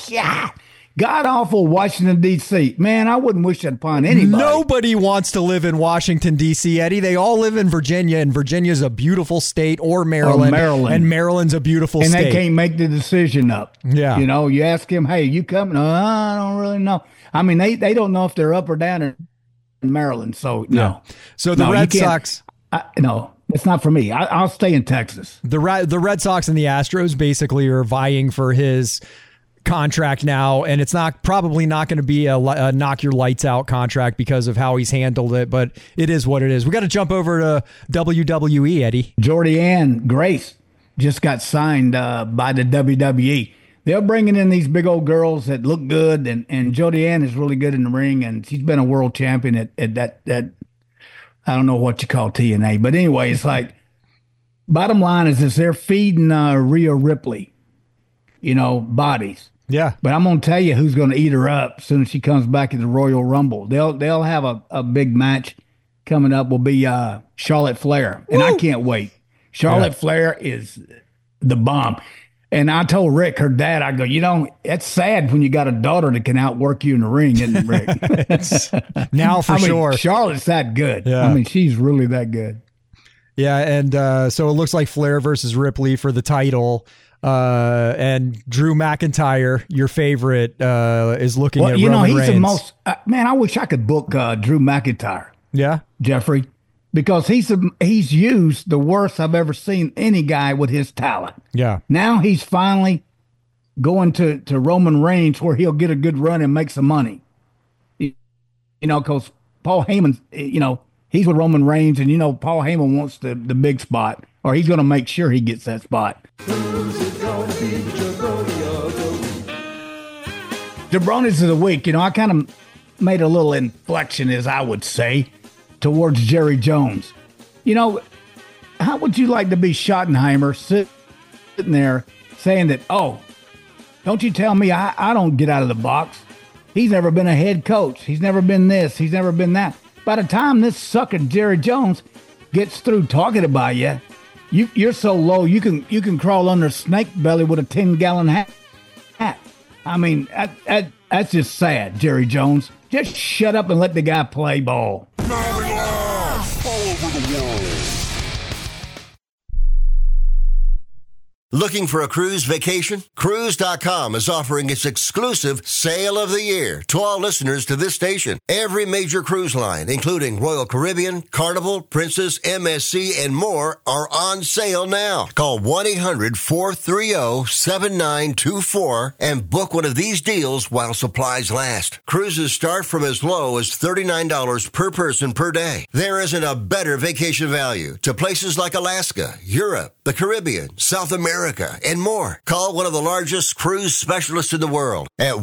god-awful Washington, D.C.? Man, I wouldn't wish that upon anybody. Nobody wants to live in Washington, D.C., Eddie. They all live in Virginia, and Virginia's a beautiful state, or Maryland. And Maryland's a beautiful state. And they can't make the decision up. Yeah. You ask him, "Hey, you coming?" "No, I don't really know." I mean, they don't know if they're up or down in Maryland, so no. Yeah. So the Red Sox... No. It's not for me. I'll stay in Texas. The Red Sox and the Astros basically are vying for his contract now, and it's probably not going to be a knock your lights out contract because of how he's handled it, but it is what it is. We got to jump over to WWE, Eddie. Jordan Grace just got signed by the WWE. They're bringing in these big old girls that look good, and Jordan is really good in the ring, and she's been a world champion at that I don't know what you call TNA, but anyway, it's like, bottom line is this: they're feeding Rhea Ripley, bodies. Yeah. But I'm going to tell you who's going to eat her up as soon as she comes back at the Royal Rumble. They'll have a big match coming up. Will be Charlotte Flair, and I can't wait. Charlotte Flair is the bomb. And I told Rick, her dad, I go, it's sad when you got a daughter that can outwork you in the ring, isn't it, Rick? Now for sure. Charlotte's that good. Yeah. I mean, she's really that good. Yeah, and so it looks like Flair versus Ripley for the title. And Drew McIntyre, your favorite, is looking at Roman he's Reigns. the most... man, I wish I could book Drew McIntyre. Yeah? Jeffrey. Because he's used the worst I've ever seen any guy with his talent. Yeah. Now he's finally going to Roman Reigns where he'll get a good run and make some money. Because Paul Heyman, he's with Roman Reigns, and Paul Heyman wants the big spot, or he's going to make sure he gets that spot. Jabronis of the week. I kind of made a little inflection, as I would say, towards Jerry Jones. How would you like to be Schottenheimer sitting there saying that, "Oh, don't you tell me I don't get out of the box. He's never been a head coach. He's never been this. He's never been that." By the time this sucker Jerry Jones gets through talking about you're so low you can crawl under a snake belly with a 10-gallon hat. I mean, that's just sad, Jerry Jones. Just shut up and let the guy play ball. All over the world. Looking for a cruise vacation? Cruise.com is offering its exclusive Sale of the Year to all listeners to this station. Every major cruise line, including Royal Caribbean, Carnival, Princess, MSC, and more, are on sale now. Call 1-800-430-7924 and book one of these deals while supplies last. Cruises start from as low as $39 per person per day. There isn't a better vacation value to places like Alaska, Europe, the Caribbean, South America, and more. Call one of the largest cruise specialists in the world at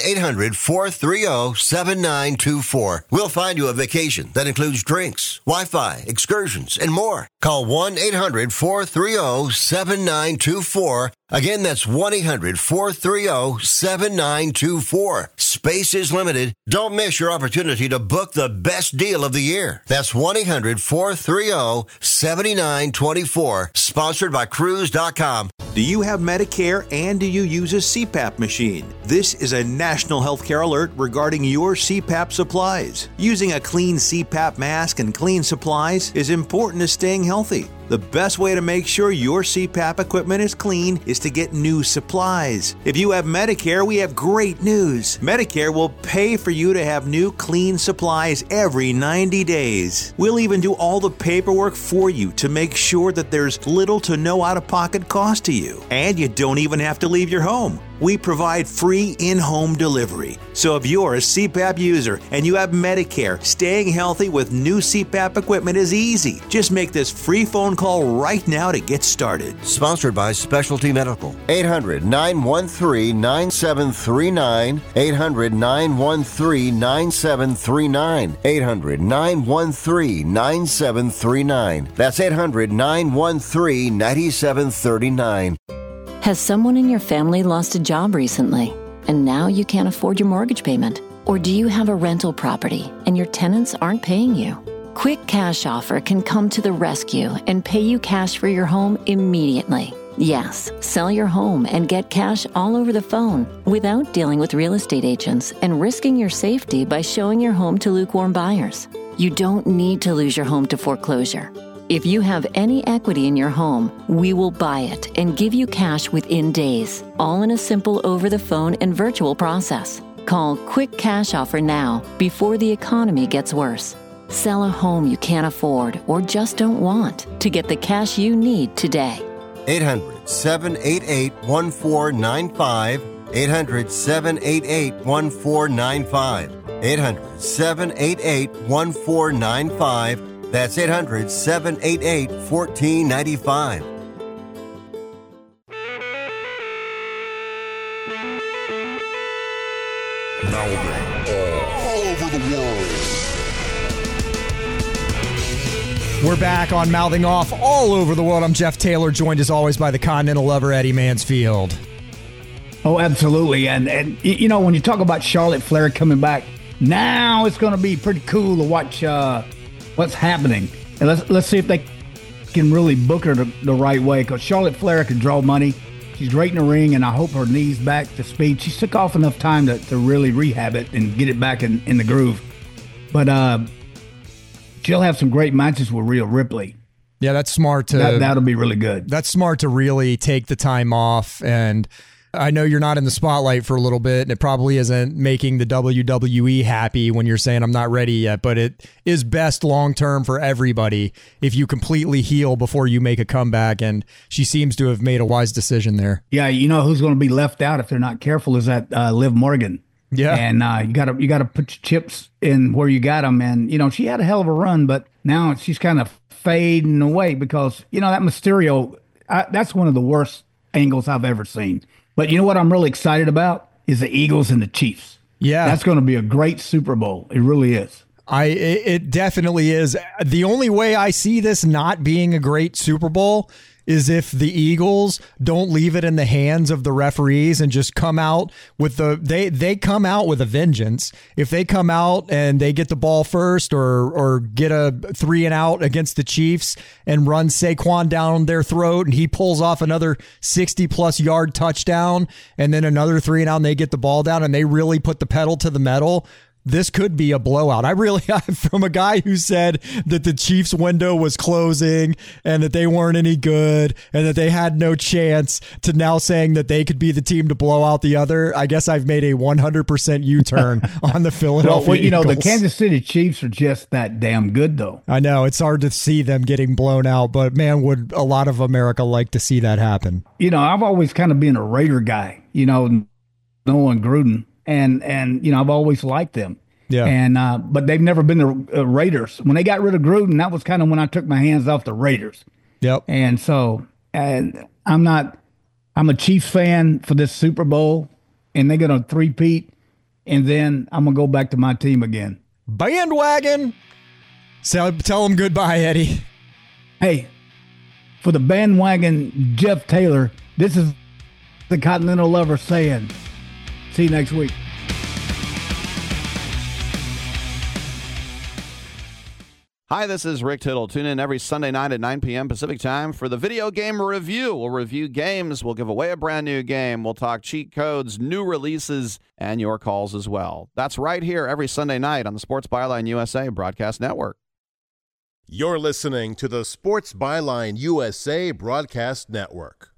1-800-430-7924. We'll find you a vacation that includes drinks, Wi-Fi, excursions, and more. Call 1-800-430-7924. Again, that's 1-800-430-7924. Space is limited. Don't miss your opportunity to book the best deal of the year. That's 1-800-430-7924. Sponsored by Cruise.com. Do you have Medicare and do you use a CPAP machine? This is a national healthcare alert regarding your CPAP supplies. Using a clean CPAP mask and clean supplies is important to staying healthy. The best way to make sure your CPAP equipment is clean is to get new supplies. If you have Medicare, we have great news. Medicare will pay for you to have new clean supplies every 90 days. We'll even do all the paperwork for you to make sure that there's little to no out-of-pocket cost to you. And you don't even have to leave your home. We provide free in-home delivery. So if you're a CPAP user and you have Medicare, staying healthy with new CPAP equipment is easy. Just make this free phone call right now to get started. Sponsored by Specialty Medical. 800-913-9739. 800-913-9739. 800-913-9739. That's 800-913-9739. Has someone in your family lost a job recently, and now you can't afford your mortgage payment? Or do you have a rental property and your tenants aren't paying you? Quick Cash Offer can come to the rescue and pay you cash for your home immediately. Yes, sell your home and get cash all over the phone without dealing with real estate agents and risking your safety by showing your home to lukewarm buyers. You don't need to lose your home to foreclosure. If you have any equity in your home, we will buy it and give you cash within days, all in a simple over-the-phone and virtual process. Call Quick Cash Offer now before the economy gets worse. Sell a home you can't afford or just don't want to get the cash you need today. 800-788-1495. 800-788-1495. 800-788-1495. That's 800-788-1495. Melvin, all over the world. We're back on Mouthing Off all over the world. I'm Jeff Taylor, joined as always by the Continental lover, Eddie Mansfield. Oh, absolutely. And you know, when you talk about Charlotte Flair coming back, now it's going to be pretty cool to watch what's happening. And let's see if they can really book her the right way, because Charlotte Flair can draw money. She's great in the ring, and I hope her knee's back to speed. She took off enough time to really rehab it and get it back in the groove. But she'll have some great matches with Rhea Ripley. Yeah, that's smart. That'll be really good. That's smart to really take the time off. And I know you're not in the spotlight for a little bit, and it probably isn't making the WWE happy when you're saying I'm not ready yet, but it is best long-term for everybody if you completely heal before you make a comeback, and she seems to have made a wise decision there. Yeah, you know who's going to be left out if they're not careful is that Liv Morgan. Yeah. And you gotta put your chips in where you got them, and, you know, she had a hell of a run, but now she's kind of fading away because, you know, that Mysterio, that's one of the worst angles I've ever seen. But you know what I'm really excited about is the Eagles and the Chiefs. Yeah. That's going to be a great Super Bowl. It really is. It definitely is. The only way I see this not being a great Super Bowl is if the Eagles don't leave it in the hands of the referees and just come out with they come out with a vengeance. If they come out and they get the ball first or get a 3-and-out against the Chiefs and run Saquon down their throat and he pulls off another 60-plus yard touchdown and then another 3-and-out and they get the ball down and they really put the pedal to the metal, this could be a blowout. From a guy who said that the Chiefs' window was closing and that they weren't any good and that they had no chance, to now saying that they could be the team to blow out the other. I guess I've made a 100% U-turn on the Philadelphia well, you know, Eagles. the Kansas City Chiefs are just that damn good, though. I know. It's hard to see them getting blown out, but man, would a lot of America like to see that happen. You know, I've always kind of been a Raider guy, you know, Noah Gruden. And you know, I've always liked them. Yeah. And but they've never been the Raiders. When they got rid of Gruden, that was kind of when I took my hands off the Raiders. Yep. And so I'm a Chiefs fan for this Super Bowl, and they're gonna three-peat, and then I'm gonna go back to my team again. Bandwagon. So tell them goodbye, Eddie. Hey, for the bandwagon, Jeff Taylor, this is the Continental Lover saying, see you next week. Hi, this is Rick Tittle. Tune in every Sunday night at 9 p.m. Pacific time for the Video Game Review. We'll review games. We'll give away a brand new game. We'll talk cheat codes, new releases, and your calls as well. That's right here every Sunday night on the Sports Byline USA Broadcast Network. You're listening to the Sports Byline USA Broadcast Network.